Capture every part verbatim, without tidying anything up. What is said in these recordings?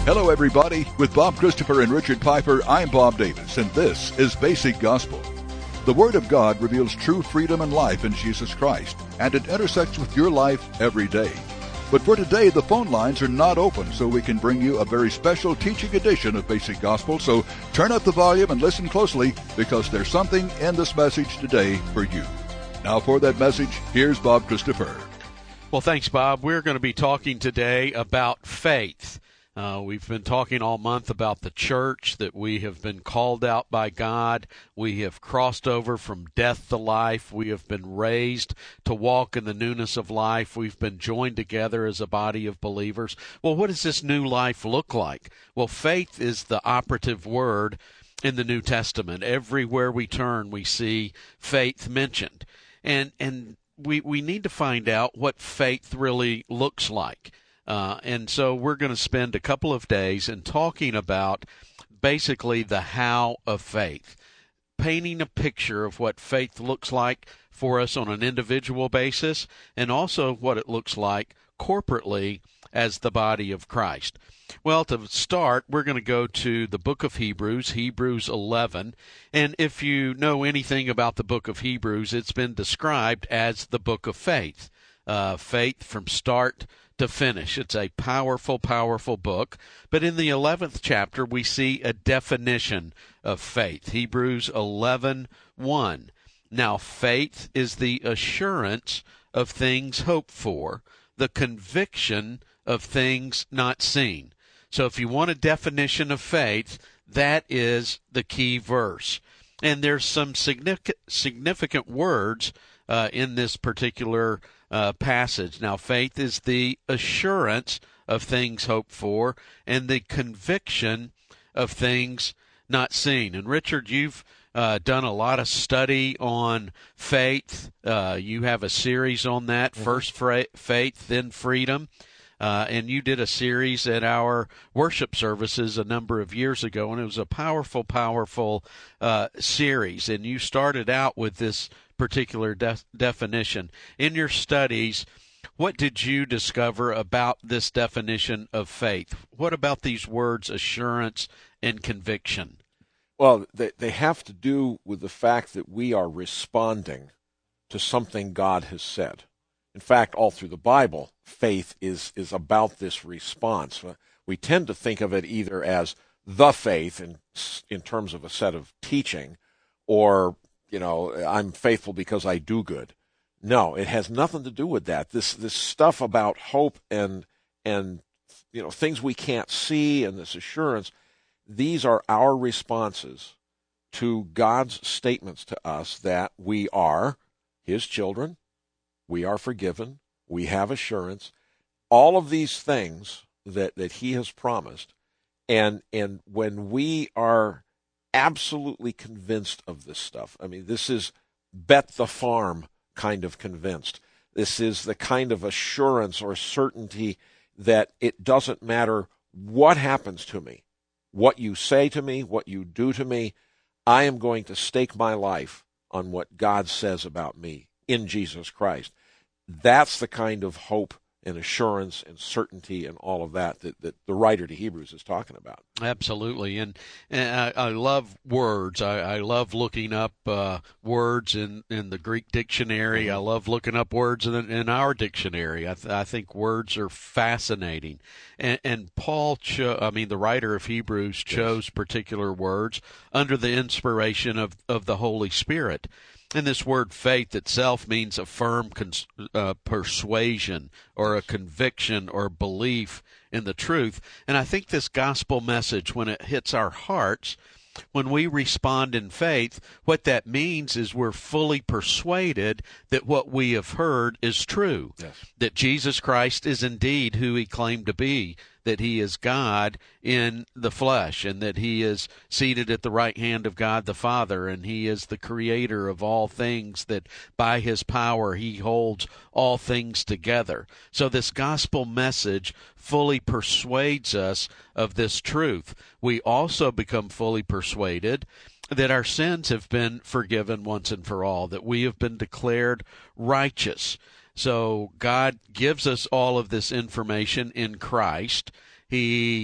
Hello, everybody. With Bob Christopher and Richard Piper, I'm Bob Davis, and this is Basic Gospel. The Word of God reveals true freedom and life in Jesus Christ, and it intersects with your life every day. But for today, the phone lines are not open, so we can bring you a very special teaching edition of Basic Gospel. So turn up the volume and listen closely, because there's something in this message today for you. Now for that message, here's Bob Christopher. Well, thanks, Bob. We're going to be talking today about faith. Uh, we've been talking all month about the church, that we have been called out by God. We have crossed over from death to life. We have been raised to walk in the newness of life. We've been joined together as a body of believers. Well, what does this new life look like? Well, faith is the operative word in the New Testament. Everywhere we turn, we see faith mentioned. And and we, we need to find out what faith really looks like. Uh, and so we're going to spend a couple of days in talking about basically the how of faith, painting a picture of what faith looks like for us on an individual basis, and also what it looks like corporately as the body of Christ. Well, to start, we're going to go to the book of Hebrews, Hebrews eleven. And if you know anything about the book of Hebrews, it's been described as the book of faith. Uh, faith from start to finish. It's a powerful, powerful book. But in the eleventh chapter, we see a definition of faith. Hebrews eleven one. Now, faith is the assurance of things hoped for, the conviction of things not seen. So if you want a definition of faith, that is the key verse. And there's some significant, significant words uh, in this particular Uh, passage. Now, faith is the assurance of things hoped for and the conviction of things not seen. And Richard, you've uh, done a lot of study on faith. Uh, you have a series on that, mm-hmm. First fra- Faith, Then Freedom. Uh, and you did a series at our worship services a number of years ago, and it was a powerful, powerful uh, series. And you started out with this particular de- definition. In your studies, what did you discover about this definition of faith? What about these words, assurance and conviction? Well, they, they have to do with the fact that we are responding to something God has said. In fact, all through the Bible, faith is, is about this response. We tend to think of it either as the faith in, in terms of a set of teaching, or, you know, I'm faithful because I do good. No, it has nothing to do with that. This this stuff about hope and, and you know, things we can't see and this assurance, these are our responses to God's statements to us that we are His children. We are forgiven. We have assurance. All of these things that, that He has promised. And and when we are absolutely convinced of this stuff, I mean, this is bet the farm kind of convinced. This is the kind of assurance or certainty that it doesn't matter what happens to me, what you say to me, what you do to me, I am going to stake my life on what God says about me in Jesus Christ. That's the kind of hope and assurance and certainty and all of that that, that the writer to Hebrews is talking about. Absolutely. And, and I, I love words. I, I love looking up uh, words in, in the Greek dictionary. I love looking up words in, in our dictionary. I, th- I think words are fascinating. And, and Paul, cho- I mean, the writer of Hebrews chose yes. particular words under the inspiration of, of the Holy Spirit. And this word faith itself means a firm cons- uh, persuasion or a conviction or belief in the truth. And I think this gospel message, when it hits our hearts, when we respond in faith, what that means is we're fully persuaded that what we have heard is true, yes. that Jesus Christ is indeed who He claimed to be, that He is God in the flesh, and that He is seated at the right hand of God the Father, and He is the creator of all things, that by His power He holds all things together. So this gospel message fully persuades us of this truth. We also become fully persuaded that our sins have been forgiven once and for all, that we have been declared righteous. So God gives us all of this information in Christ. He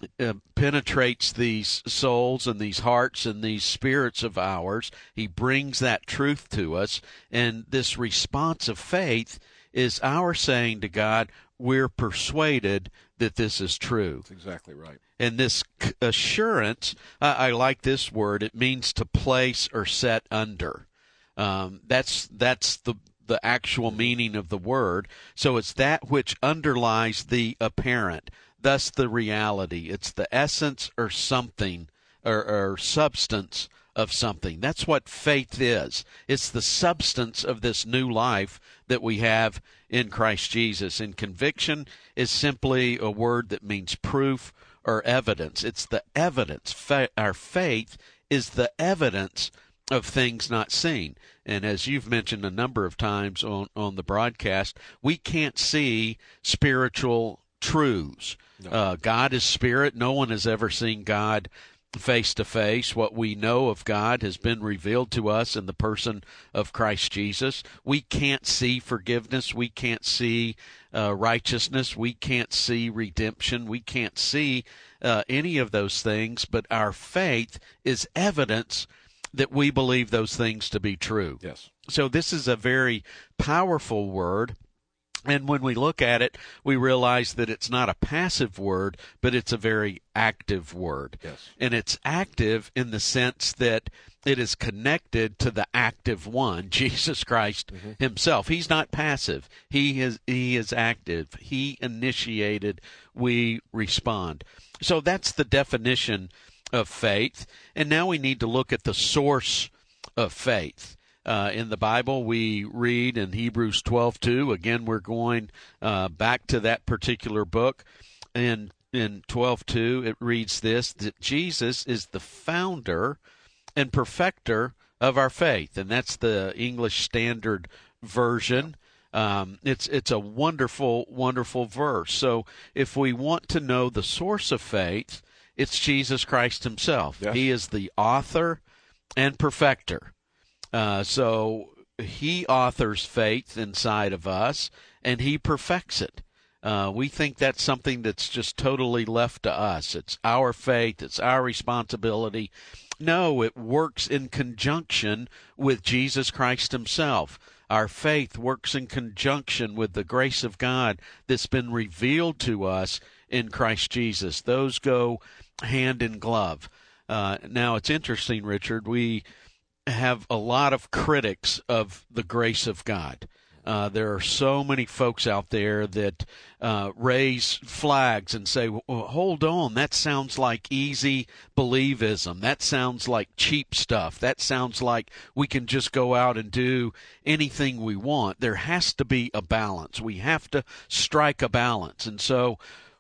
uh, penetrates these souls and these hearts and these spirits of ours. He brings that truth to us, and this response of faith is our saying to God, we're persuaded that this is true. That's exactly right. And this assurance, uh, I like this word, it means to place or set under. Um, that's that's the the actual meaning of the word. So it's that which underlies the apparent, thus the reality. It's the essence or something or, or substance of something. That's what faith is. It's the substance of this new life that we have in Christ Jesus. And conviction is simply a word that means proof or evidence. It's the evidence. Fa- our faith is the evidence of things not seen. And as you've mentioned a number of times on, on the broadcast, we can't see spiritual truths. No. Uh, God is spirit. No one has ever seen God face to face. What we know of God has been revealed to us in the person of Christ Jesus. We can't see forgiveness. We can't see uh, righteousness. We can't see redemption. We can't see uh, any of those things, but our faith is evidence that we believe those things to be true. Yes. So this is a very powerful word. And when we look at it, we realize that it's not a passive word, but it's a very active word. Yes. And it's active in the sense that it is connected to the active one, Jesus Christ mm-hmm. himself. He's not passive. He is, he is active. He initiated, we respond. So that's the definition of faith. And now we need to look at the source of faith. Uh, in the Bible, we read in Hebrews twelve two. Again, we're going uh, back to that particular book. And in twelve two, it reads this, that Jesus is the founder and perfecter of our faith. And that's the English Standard Version. Um, it's it's a wonderful, wonderful verse. So if we want to know the source of faith, it's Jesus Christ himself. Yes. He is the author and perfecter. Uh, so he authors faith inside of us, and he perfects it. Uh, we think that's something that's just totally left to us. It's our faith. It's our responsibility. No, it works in conjunction with Jesus Christ himself. Our faith works in conjunction with the grace of God that's been revealed to us in Christ Jesus. Those go hand in glove. Uh, now, it's interesting, Richard, we have a lot of critics of the grace of God. Uh, there are so many folks out there that uh, raise flags and say, well, hold on, that sounds like easy believism. That sounds like cheap stuff. That sounds like we can just go out and do anything we want. There has to be a balance. We have to strike a balance. And so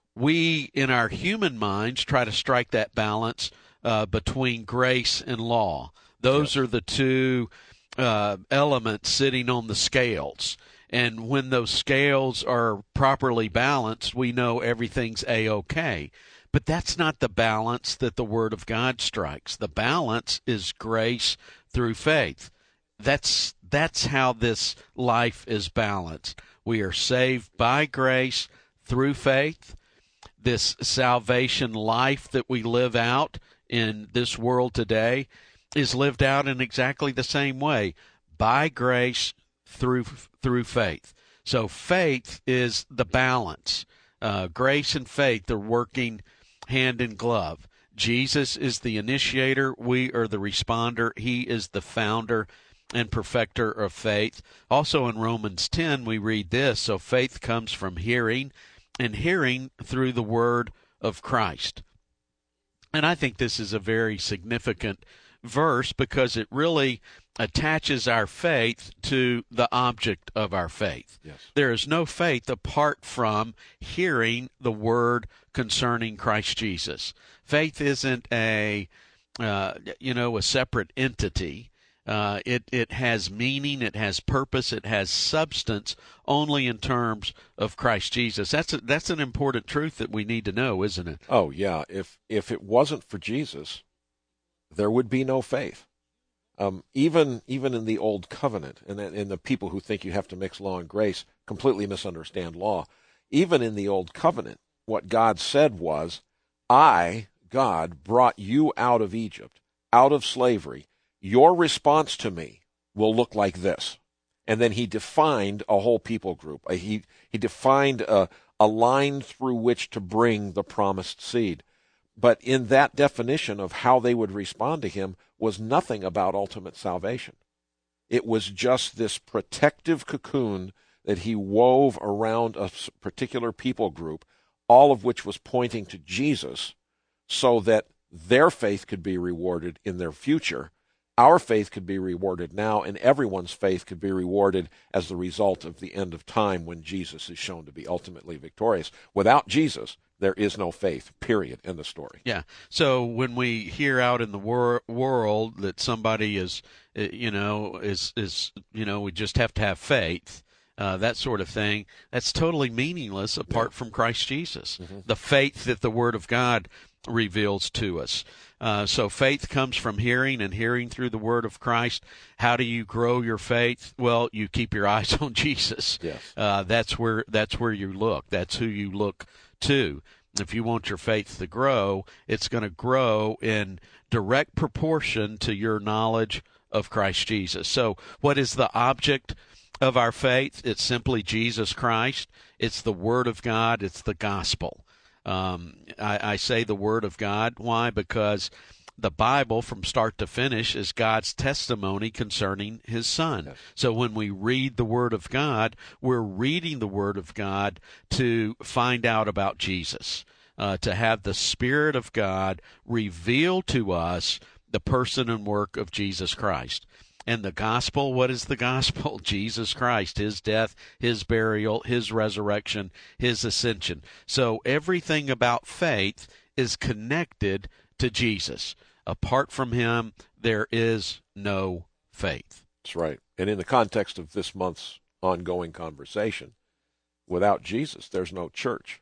we, in our human minds, try to strike that balance uh, between grace and law. Those yes. are the two uh, elements sitting on the scales. And when those scales are properly balanced, we know everything's A-okay. But that's not the balance that the Word of God strikes. The balance is grace through faith. That's that's how this life is balanced. We are saved by grace through faith. This salvation life that we live out in this world today is lived out in exactly the same way, by grace through through faith. So faith is the balance. Uh, grace and faith are working hand in glove. Jesus is the initiator. We are the responder. He is the founder and perfecter of faith. Also in Romans ten, we read this, so faith comes from hearing, and hearing through the word of Christ. And I think this is a very significant verse because it really attaches our faith to the object of our faith. Yes. There is no faith apart from hearing the word concerning Christ Jesus. Faith isn't a, uh, you know, a separate entity. Uh, it, it has meaning, it has purpose, it has substance only in terms of Christ Jesus. That's a, that's an important truth that we need to know, isn't it? Oh, yeah. If if it wasn't for Jesus, there would be no faith. Um, even even in the Old Covenant, and, and the people who think you have to mix law and grace completely misunderstand law. Even in the Old Covenant, what God said was, I, God, brought you out of Egypt, out of slavery. Your response to me will look like this. And then he defined a whole people group. He, he defined a, a line through which to bring the promised seed. But in that definition of how they would respond to him was nothing about ultimate salvation. It was just this protective cocoon that he wove around a particular people group, all of which was pointing to Jesus, so that their faith could be rewarded in their future, our faith could be rewarded now, and everyone's faith could be rewarded as the result of the end of time when Jesus is shown to be ultimately victorious. Without Jesus, there is no faith, period, in the story. Yeah. So when we hear out in the wor- world that somebody is, you know, is, is, you know, we just have to have faith, uh, that sort of thing, that's totally meaningless apart yeah. from Christ Jesus. Mm-hmm. The faith that the Word of God reveals to us. Uh, so faith comes from hearing, and hearing through the word of Christ. How do you grow your faith? Well, you keep your eyes on Jesus. Yes. Uh, that's where that's where you look. That's who you look to. If you want your faith to grow, it's going to grow in direct proportion to your knowledge of Christ Jesus. So what is the object of our faith? It's simply Jesus Christ. It's the Word of God. It's the gospel. Um, I, I say the Word of God. Why? Because the Bible, from start to finish, is God's testimony concerning His Son. Yes. So when we read the Word of God, we're reading the Word of God to find out about Jesus, uh, to have the Spirit of God reveal to us the person and work of Jesus Christ. And the gospel, what is the gospel? Jesus Christ, His death, His burial, His resurrection, His ascension. So everything about faith is connected to Jesus. Apart from Him, there is no faith. That's right. And in the context of this month's ongoing conversation, without Jesus, there's no church.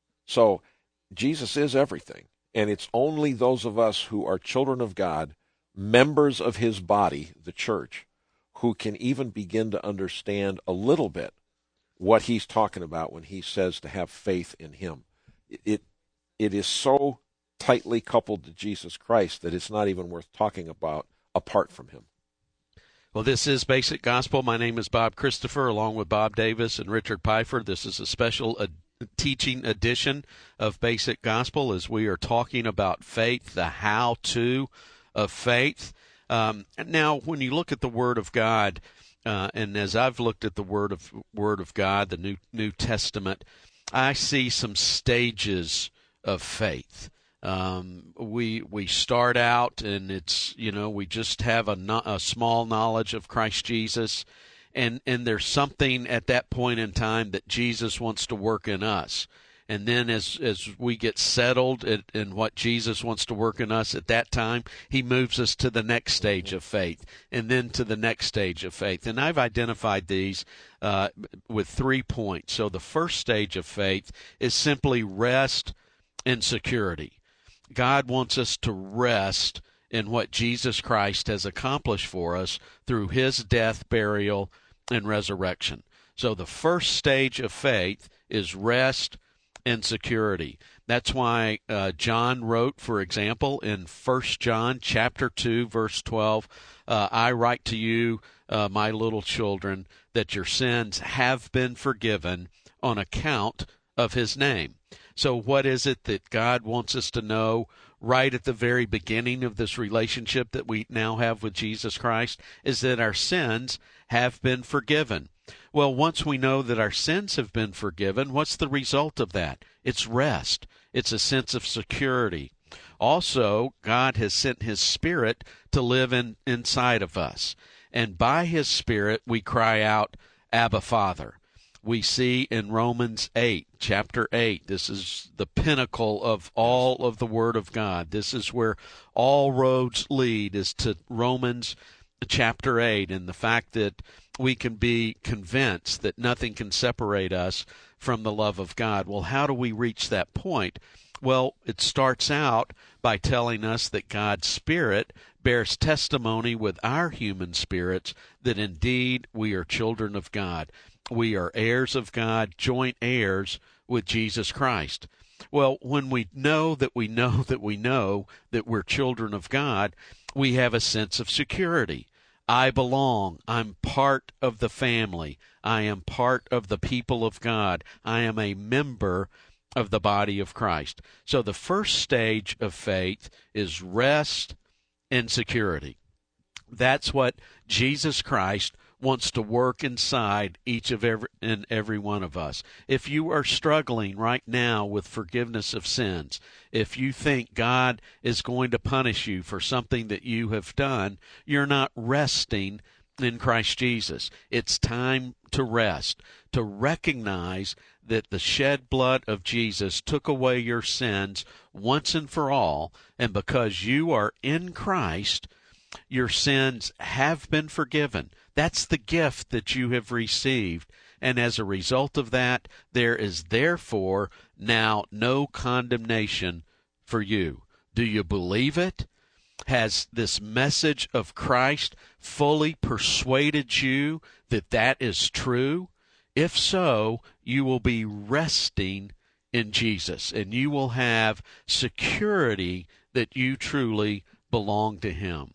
So Jesus is everything. And it's only those of us who are children of God, members of His body, the church, who can even begin to understand a little bit what He's talking about when He says to have faith in Him. It, it, it is so tightly coupled to Jesus Christ that it's not even worth talking about apart from Him. Well, this is Basic Gospel. My name is Bob Christopher, along with Bob Davis and Richard Pfeiffer. This is a special ed- teaching edition of Basic Gospel as we are talking about faith, the how-to of faith. Um, now, when you look at the Word of God, uh, and as I've looked at the Word of Word of God, the New New Testament, I see some stages of faith. Um, we we start out, and it's you know we just have a, no, a small knowledge of Christ Jesus, and and there's something at that point in time that Jesus wants to work in us. And then as as we get settled in, in what Jesus wants to work in us at that time, He moves us to the next stage of faith, and then to the next stage of faith. And I've identified these uh, with three points. So the first stage of faith is simply rest and security. God wants us to rest in what Jesus Christ has accomplished for us through His death, burial, and resurrection. So the first stage of faith is rest and security. That's why uh, John wrote, for example, in First John chapter two, verse twelve, uh, I write to you, uh, my little children, that your sins have been forgiven on account of His name. So what is it that God wants us to know right at the very beginning of this relationship that we now have with Jesus Christ? Is that our sins have been forgiven. Well, once we know that our sins have been forgiven, what's the result of that? It's rest. It's a sense of security. Also, God has sent His Spirit to live in, inside of us. And by His Spirit, we cry out, Abba, Father. We see in Romans eight, chapter eight, this is the pinnacle of all of the Word of God. This is where all roads lead, is to Romans chapter eight, and the fact that we can be convinced that nothing can separate us from the love of God. Well, how do we reach that point? Well, it starts out by telling us that God's Spirit bears testimony with our human spirits that indeed we are children of God. We are heirs of God, joint heirs with Jesus Christ. Well, when we know that we know that we know that we're children of God, we have a sense of security. I belong. I'm part of the family. I am part of the people of God. I am a member of the body of Christ. So the first stage of faith is rest and security. That's what Jesus Christ wants to work inside each of every and every one of us. If you are struggling right now with forgiveness of sins, if you think God is going to punish you for something that you have done, you're not resting in Christ Jesus. It's time to rest, to recognize that the shed blood of Jesus took away your sins once and for all, and because you are in Christ, your sins have been forgiven. That's the gift that you have received. And as a result of that, there is therefore now no condemnation for you. Do you believe it? Has this message of Christ fully persuaded you that that is true? If so, you will be resting in Jesus, and you will have security that you truly belong to Him.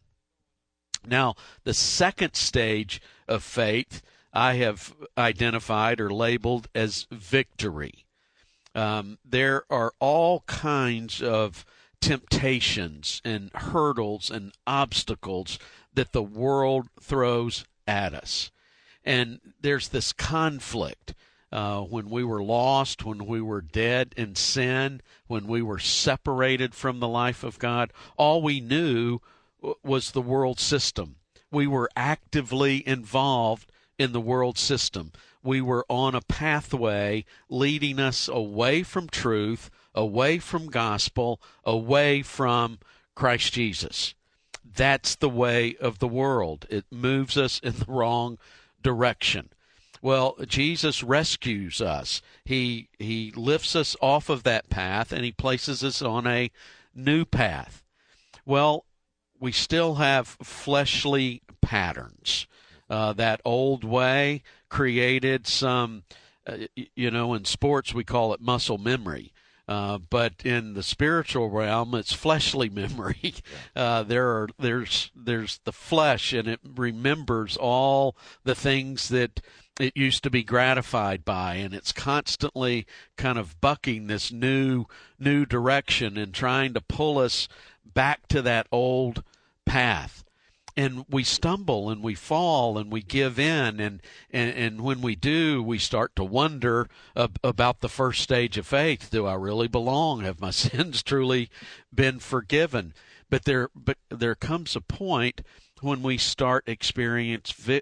Now, the second stage of faith I have identified or labeled as victory. Um, there are all kinds of temptations and hurdles and obstacles that the world throws at us. And there's this conflict. Uh, when we were lost, when we were dead in sin, when we were separated from the life of God, all we knew was the world system. We were actively involved in the world system. We were on a pathway leading us away from truth, away from gospel, away from Christ Jesus. That's the way of the world. It moves us in the wrong direction. Well, Jesus rescues us. He he lifts us off of that path, and He places us on a new path. Well, we still have fleshly patterns. Uh, that old way created some, uh, you know, in sports we call it muscle memory. Uh, but in the spiritual realm, it's fleshly memory. Uh, there are there's there's the flesh, and it remembers all the things that it used to be gratified by, and it's constantly kind of bucking this new new direction and trying to pull us back to that old path. And we stumble and we fall and we give in, and, and, and when we do, we start to wonder uh, about the first stage of faith. Do I really belong? Have my sins truly been forgiven? But there but there comes a point when we start experience vi-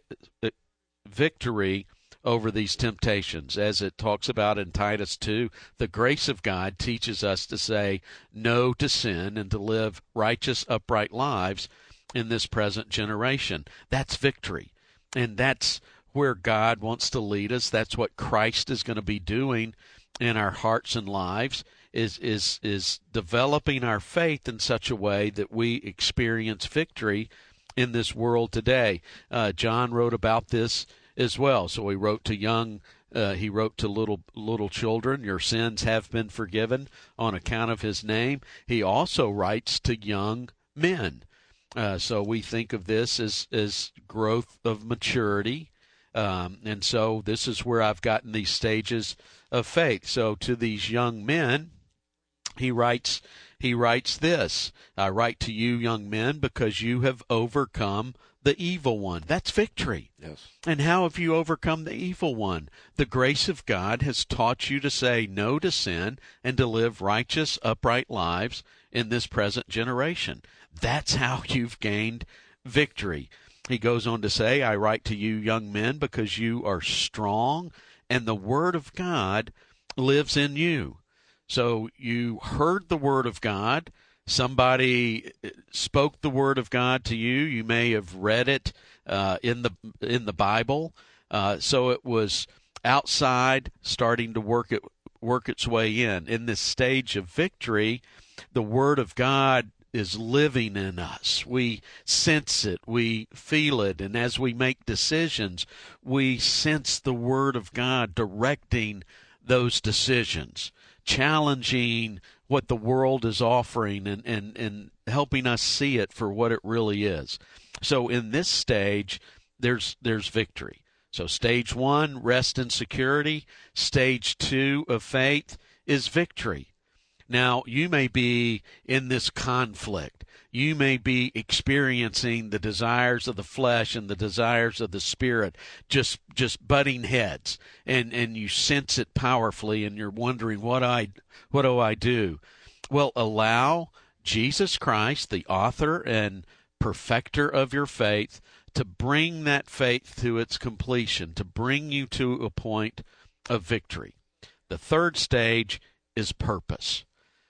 victory over these temptations. As it talks about in Titus two, the grace of God teaches us to say no to sin and to live righteous, upright lives in this present generation. That's victory. And that's where God wants to lead us. That's what Christ is going to be doing in our hearts and lives, is is is developing our faith in such a way that we experience victory in this world today. Uh, John wrote about this as well. So he wrote to young uh, he wrote to little little children, your sins have been forgiven on account of His name. He also writes to young men. Uh, so we think of this as, as growth of maturity. Um, and so this is where I've gotten these stages of faith. So to these young men, he writes, he writes this, I write to you, young men, because you have overcome the evil one. That's victory. Yes. And how have you overcome the evil one? The grace of God has taught you to say no to sin and to live righteous, upright lives in this present generation. That's how you've gained victory. He goes on to say, I write to you, young men, because you are strong, and the Word of God lives in you. So you heard the Word of God. Somebody spoke the Word of God to you. You may have read it uh, in the in the Bible. Uh, so it was outside, starting to work it work its way in. In this stage of victory, the Word of God is living in us. We sense it, we feel it, and as we make decisions, we sense the Word of God directing those decisions, challenging what the world is offering and, and, and helping us see it for what it really is. So in this stage, there's there's victory. So stage one, rest and security. Stage two of faith is victory. Now, you may be in this conflict. You may be experiencing the desires of the flesh and the desires of the spirit just just butting heads, and, and you sense it powerfully, and you're wondering, what I what do I do? Well, allow Jesus Christ, the author and perfecter of your faith, to bring that faith to its completion, to bring you to a point of victory. The third stage is purpose.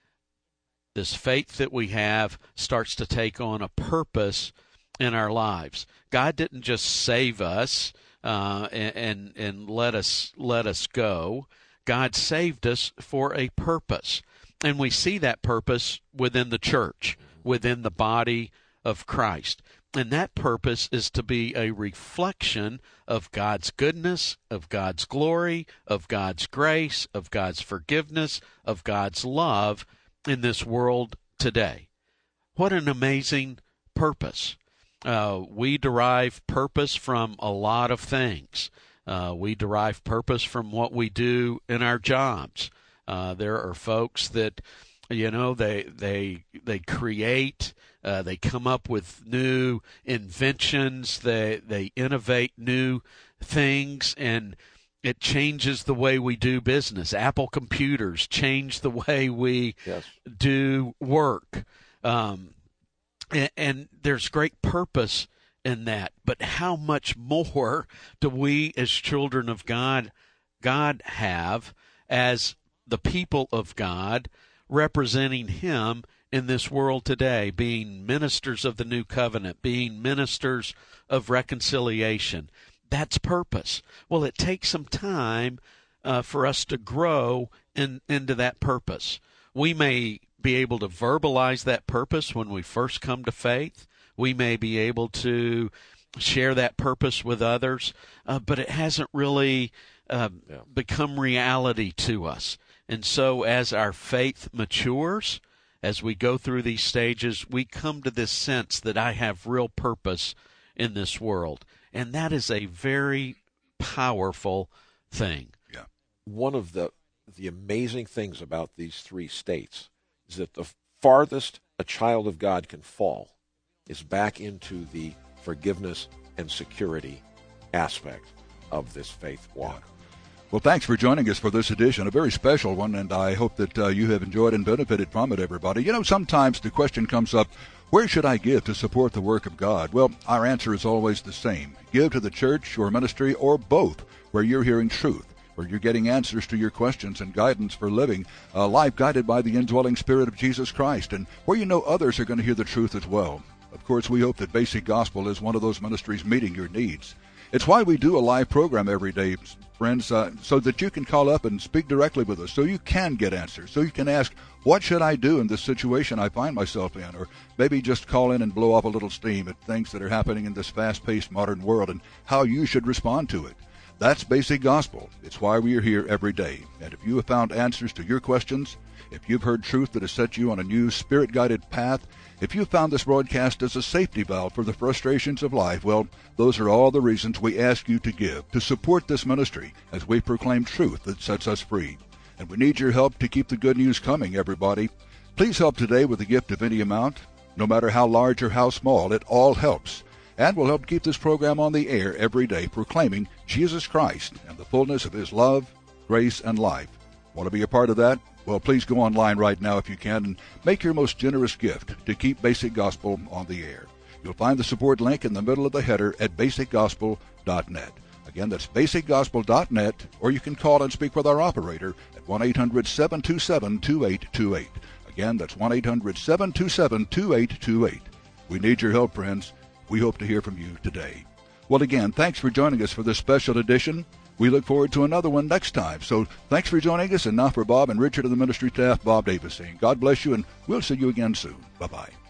This faith that we have starts to take on a purpose in our lives. God didn't just save us uh, and, and and let us let us go. God saved us for a purpose, and we see that purpose within the church, within the body of Christ. And that purpose is to be a reflection of God's goodness, of God's glory, of God's grace, of God's forgiveness, of God's love in this world today. What an amazing purpose. Uh, we derive purpose from a lot of things. Uh, we derive purpose from what we do in our jobs. Uh, there are folks that, you know, they they they create, uh, they come up with new inventions, they they innovate new things, and it changes the way we do business. Apple computers change the way we yes. do work. Um, and, and there's great purpose in that. But how much more do we as children of God, God have as the people of God representing Him in this world today, being ministers of the new covenant, being ministers of reconciliation? That's purpose. Well, it takes some time uh, for us to grow in, into that purpose. We may be able to verbalize that purpose when we first come to faith. We may be able to share that purpose with others, uh, but it hasn't really uh, yeah. become reality to us. And so as our faith matures, as we go through these stages, we come to this sense that I have real purpose in this world. And that is a very powerful thing. Yeah. One of the the amazing things about these three states is that the farthest a child of God can fall is back into the forgiveness and security aspect of this faith walk. Yeah. Well, thanks for joining us for this edition, a very special one, and I hope that uh, you have enjoyed and benefited from it, everybody. You know, sometimes the question comes up, where should I give to support the work of God? Well, our answer is always the same. Give to the church or ministry or both, where you're hearing truth, where you're getting answers to your questions and guidance for living a life guided by the indwelling Spirit of Jesus Christ, and where you know others are going to hear the truth as well. Of course, we hope that Basic Gospel is one of those ministries meeting your needs. It's why we do a live program every day, friends, uh, so that you can call up and speak directly with us, so you can get answers, so you can ask, what should I do in this situation I find myself in? Or maybe just call in and blow off a little steam at things that are happening in this fast-paced modern world and how you should respond to it. That's Basic Gospel. It's why we are here every day. And if you have found answers to your questions, if you've heard truth that has set you on a new Spirit-guided path, if you found this broadcast as a safety valve for the frustrations of life, well, those are all the reasons we ask you to give, to support this ministry as we proclaim truth that sets us free. And we need your help to keep the good news coming, everybody. Please help today with a gift of any amount. No matter how large or how small, it all helps. And will help keep this program on the air every day, proclaiming Jesus Christ and the fullness of His love, grace, and life. Want to be a part of that? Well, please go online right now if you can and make your most generous gift to keep Basic Gospel on the air. You'll find the support link in the middle of the header at basic gospel dot net. Again, that's basic gospel dot net, or you can call and speak with our operator at one eight hundred seven two seven two eight two eight. Again, that's one eight hundred seven two seven two eight two eight. We need your help, friends. We hope to hear from you today. Well, again, thanks for joining us for this special edition. We look forward to another one next time. So thanks for joining us. And now for Bob and Richard of the ministry staff, Bob Davis saying God bless you, and we'll see you again soon. Bye-bye.